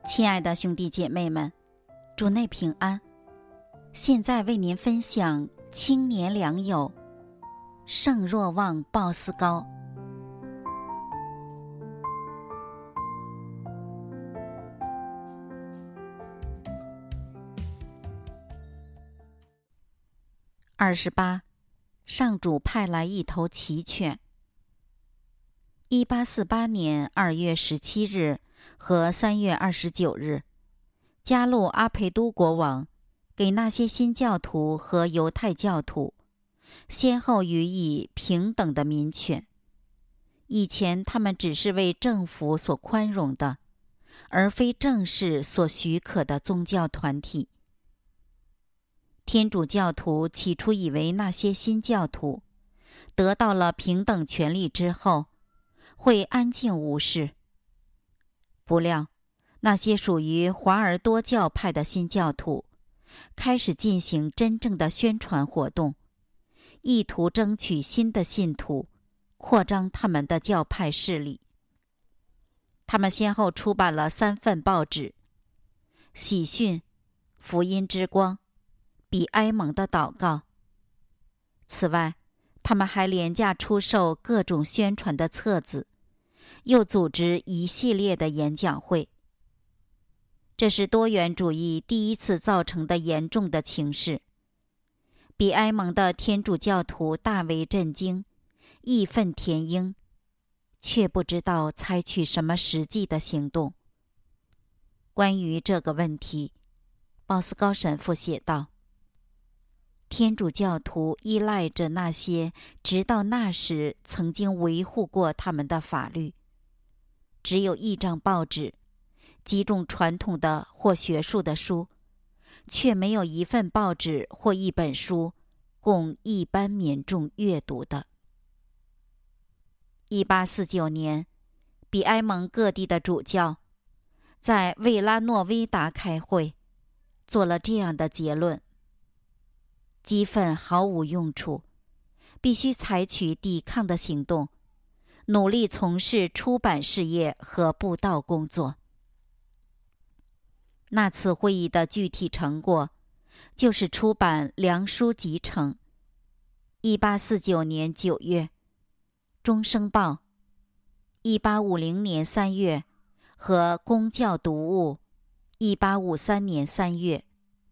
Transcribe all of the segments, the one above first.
亲爱的兄弟姐妹们，主内平安。现在为您分享青年良友圣若望鲍斯高。28，上主派来一头奇犬。1848年2月17日和3月29日，加禄阿培都国王给那些新教徒和犹太教徒先后予以平等的民权。以前他们只是为政府所宽容的，而非正式所许可的宗教团体。天主教徒起初以为那些新教徒得到了平等权利之后会安静无事，不料那些属于华尔多教派的新教徒开始进行真正的宣传活动，意图争取新的信徒，扩张他们的教派势力。他们先后出版了3份报纸：喜讯、福音之光、比埃蒙的祷告。此外，他们还廉价出售各种宣传的册子，又组织一系列的演讲会。这是多元主义第一次造成的严重的情势。比埃蒙的天主教徒大为震惊，义愤填膺，却不知道采取什么实际的行动。关于这个问题，鲍斯高神父写道：天主教徒依赖着那些直到那时曾经维护过他们的法律。只有一张报纸，几种传统的或学术的书，却没有一份报纸或一本书供一般民众阅读的。1849年，比埃蒙各地的主教在维拉诺维达开会，做了这样的结论：激愤毫无用处，必须采取抵抗的行动，努力从事出版事业和布道工作。那次会议的具体成果就是出版《梁书集成》1849年9月，《钟声报》1850年3月和《公教读物》1853年3月。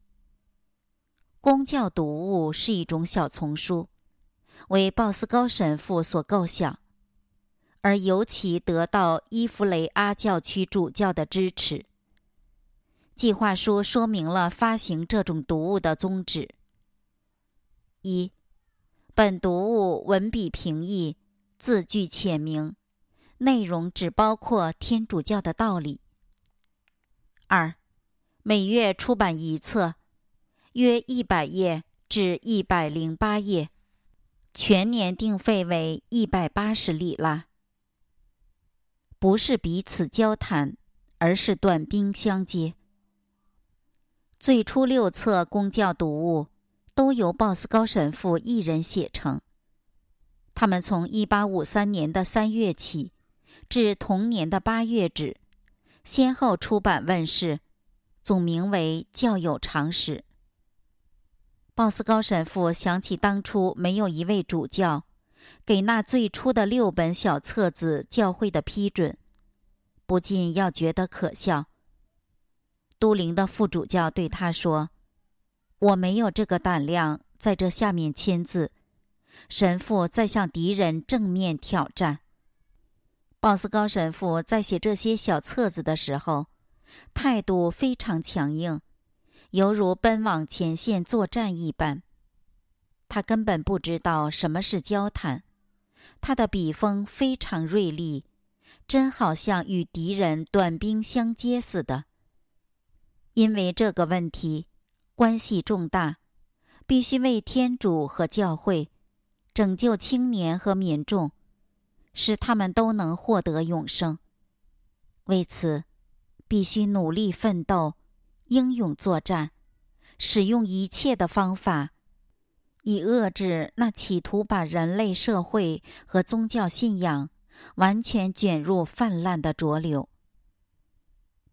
公教读物是一种小丛书，为鲍斯高神父所构想，而尤其得到伊弗雷阿教区主教的支持。计划书说明了发行这种读物的宗旨：一、本读物文笔平易，字句浅明，内容只包括天主教的道理。二、每月出版一册，约100页至108页，全年定费为180里拉。不是彼此交谈，而是短兵相接。最初6册公教读物都由鲍斯高神父一人写成，他们从1853年的3月起至同年的8月止，先后出版问世，总名为《教友常识》。鲍斯高神父想起当初没有一位主教给那最初的6本小册子教会的批准，不禁要觉得可笑。都灵的副主教对他说：我没有这个胆量在这下面签字，神父在向敌人正面挑战。鲍斯高神父在写这些小册子的时候，态度非常强硬，犹如奔往前线作战一般。他根本不知道什么是交谈，他的笔锋非常锐利，真好像与敌人短兵相接似的。因为这个问题关系重大，必须为天主和教会拯救青年和民众，使他们都能获得永生。为此，必须努力奋斗，英勇作战，使用一切的方法，以遏制那企图把人类社会和宗教信仰完全卷入泛滥的浊流。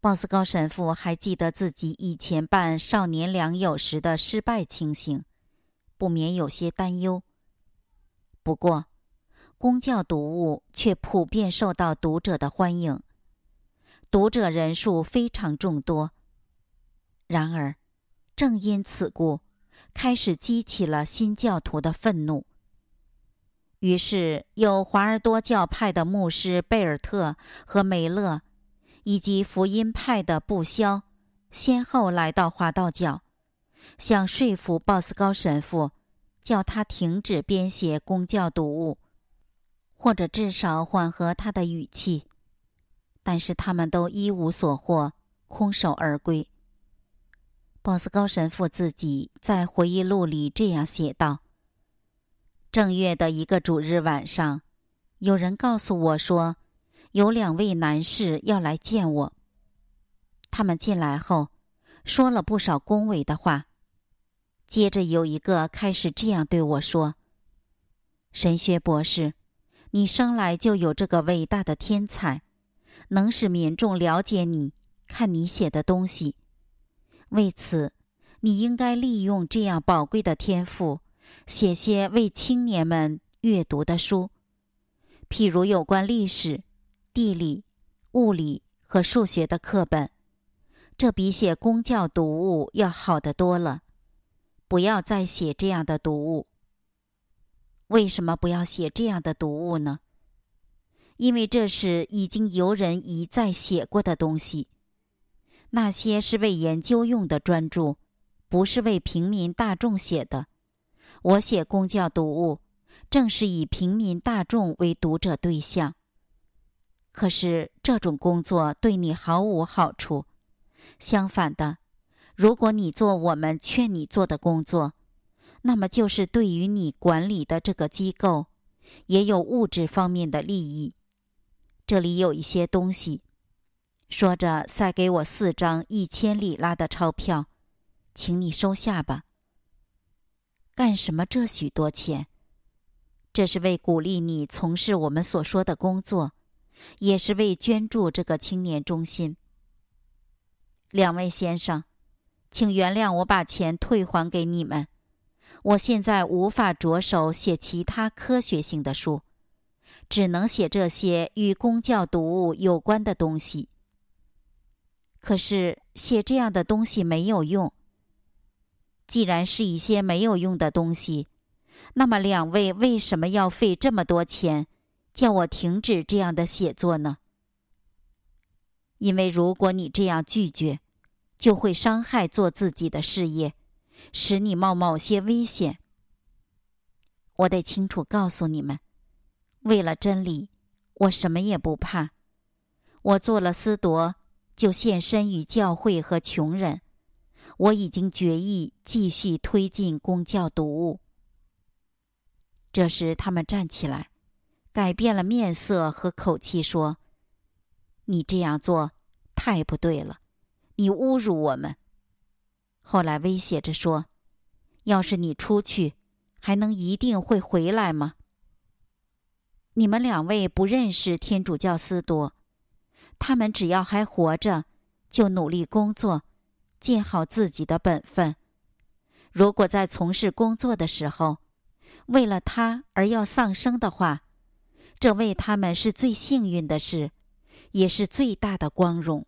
鲍斯高神父还记得自己以前办少年良友时的失败情形，不免有些担忧。不过，公教读物却普遍受到读者的欢迎，读者人数非常众多。然而，正因此故，开始激起了新教徒的愤怒。于是，有华尔多教派的牧师贝尔特和梅勒，以及福音派的布肖，先后来到华道教，想说服鲍斯高神父，叫他停止编写公教读物，或者至少缓和他的语气。但是他们都一无所获，空手而归。鲍斯高神父自己在回忆录里这样写道：正月的一个主日晚上，有人告诉我说，有2位男士要来见我。他们进来后，说了不少恭维的话。接着有一个开始这样对我说：神学博士，你生来就有这个伟大的天才，能使民众了解你，看你写的东西。为此，你应该利用这样宝贵的天赋，写些为青年们阅读的书，譬如有关历史、地理、物理和数学的课本。这比写公教读物要好得多了。不要再写这样的读物。为什么不要写这样的读物呢？因为这是已经由人一再写过的东西。那些是为研究用的专著，不是为平民大众写的。我写公教读物，正是以平民大众为读者对象。可是这种工作对你毫无好处。相反的，如果你做我们劝你做的工作，那么就是对于你管理的这个机构，也有物质方面的利益。这里有一些东西，说着塞给我4张1000里拉的钞票，请你收下吧。干什么这许多钱？这是为鼓励你从事我们所说的工作，也是为捐助这个青年中心。2位先生，请原谅我把钱退还给你们。我现在无法着手写其他科学性的书，只能写这些与公教读物有关的东西。可是写这样的东西没有用。既然是一些没有用的东西，那么2位为什么要费这么多钱，叫我停止这样的写作呢？因为如果你这样拒绝，就会伤害做自己的事业，使你冒某些危险。我得清楚告诉你们，为了真理，我什么也不怕。我做了司铎，就献身于教会和穷人。我已经决意继续推进公教读物。这时他们站起来，改变了面色和口气，说：你这样做太不对了，你侮辱我们。后来威胁着说：要是你出去，还能一定会回来吗？你们2位不认识天主教司铎，他们只要还活着，就努力工作，尽好自己的本分。如果在从事工作的时候，为了他而要丧生的话，这为他们是最幸运的事，也是最大的光荣。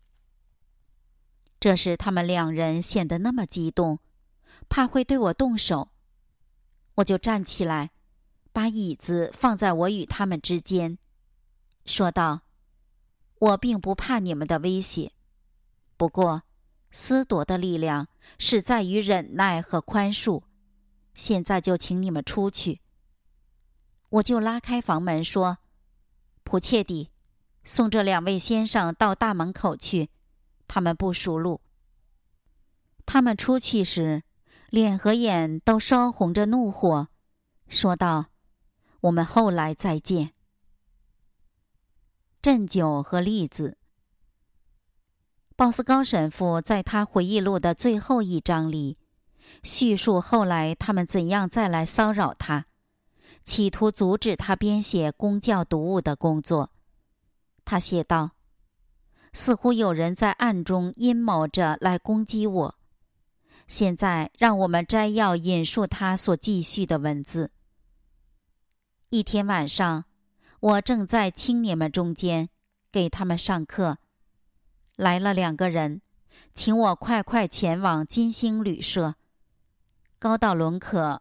这时他们2人显得那么激动，怕会对我动手。我就站起来，把椅子放在我与他们之间，说道：我并不怕你们的威胁，不过司铎的力量是在于忍耐和宽恕。现在就请你们出去。我就拉开房门说：普切蒂，送这2位先生到大门口去，他们不熟路。他们出去时，脸和眼都烧红着怒火，说道：我们后来再见。鸩酒和栗子。鲍斯高神父在他回忆录的最后1章里，叙述后来他们怎样再来骚扰他，企图阻止他编写公教读物的工作。他写道： 似乎有人在暗中阴谋着来攻击我。现在让我们摘要引述他所记叙的文字。一天晚上，我正在青年们中间给他们上课，来了2个人，请我快快前往金星旅社，高道伦可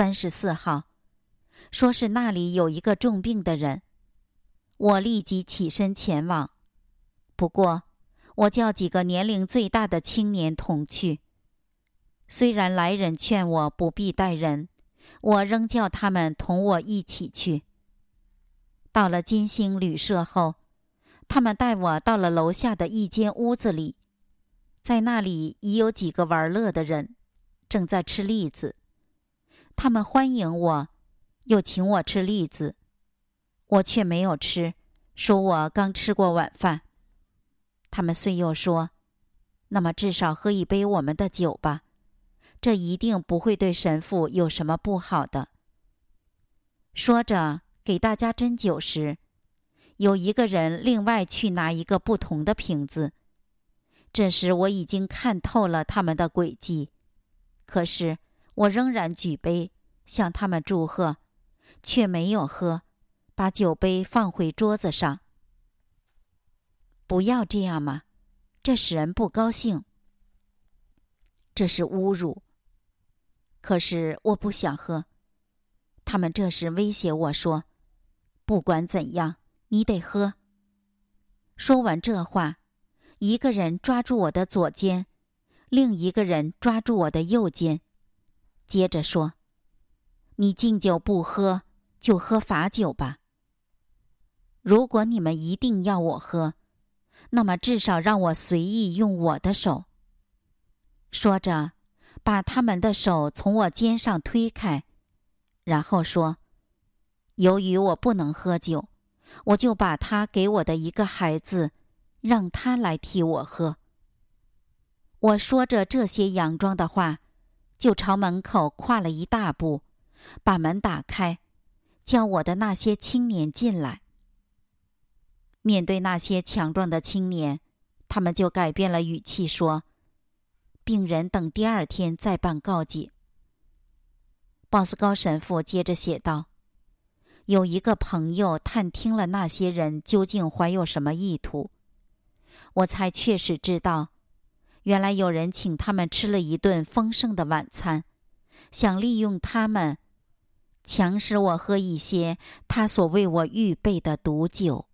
34号，说是那里有一个重病的人。我立即起身前往，不过我叫几个年龄最大的青年同去。虽然来人劝我不必带人，我仍叫他们同我一起去。到了金星旅社后，他们带我到了楼下的一间屋子里，在那里已有几个玩乐的人，正在吃栗子。他们欢迎我，又请我吃栗子，我却没有吃，说我刚吃过晚饭。他们遂又说，那么至少喝一杯我们的酒吧，这一定不会对神父有什么不好的。说着给大家斟酒时，有一个人另外去拿一个不同的瓶子。这时我已经看透了他们的诡计，可是我仍然举杯向他们祝贺，却没有喝，把酒杯放回桌子上。不要这样嘛，这使人不高兴。这是侮辱。可是我不想喝。他们这时威胁我说，不管怎样，你得喝。说完这话，一个人抓住我的左肩，另一个人抓住我的右肩，接着说，你敬酒不喝，就喝罚酒吧。如果你们一定要我喝，那么至少让我随意用我的手。说着，把他们的手从我肩上推开，然后说，由于我不能喝酒，我就把他给我的一个孩子，让他来替我喝。我说着这些佯装的话，就朝门口跨了一大步，把门打开，叫我的那些青年进来。面对那些强壮的青年，他们就改变了语气说，病人等第2天再办告解。鲍斯高神父接着写道，有一个朋友探听了那些人究竟怀有什么意图，我才确实知道，原来有人请他们吃了一顿丰盛的晚餐，想利用他们，强使我喝一些他所为我预备的毒酒。